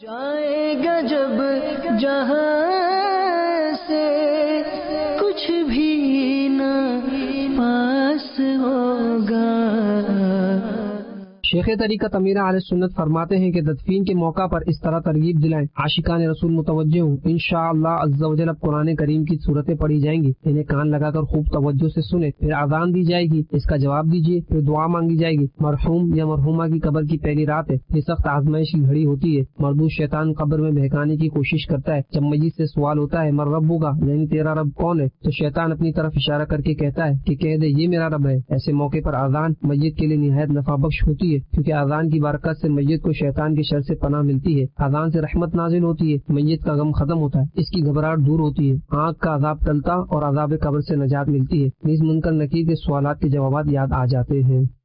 जाएगा जब जहां से कुछ भी न पास होगा। शेख तरीक़त अमीर अहले सुन्नत फरमाते हैं कि तदफीन के मौका पर इस तरह तरगीब दिलाएं, आशिकान रसूल मुतवज्जे हों। इंशाअल्लाह अज़्ज़ा वजल अब कुरान करीम की सूरतें पढ़ी जाएंगी, इन्हें कान लगाकर खूब तवज्जो से सुने। फिर आज़ान दी जाएगी, इसका जवाब दीजिए। फिर दुआ मांगी जाएगी। मरहूम या मरहूमा की कब्र की पहली रात है, ये सख्त आजमाइश की घड़ी होती है। मरदूद शैतान कब्र में बहकाने की कोशिश करता है। जब मय्यत से सवाल होता है मर रब्बुका, यानी तेरा रब कौन है, तो शैतान अपनी तरफ इशारा करके कहता है कि कह दे ये मेरा रब है। ऐसे मौके पर आज़ान मय्यत के लिए निहायत नफा बख्श होती है, क्योंकि आज़ान की बरकत से मय्यत को शैतान की शर से पनाह मिलती है। आज़ान से रहमत नाजिल होती है, मय्यत का गम खत्म होता है, इसकी घबराहट दूर होती है, आँख का अजाब टलता और अजाब कब्र से नजात मिलती है। नीज़ मुनकर नकीर के सवालात के जवाब याद आ जाते हैं।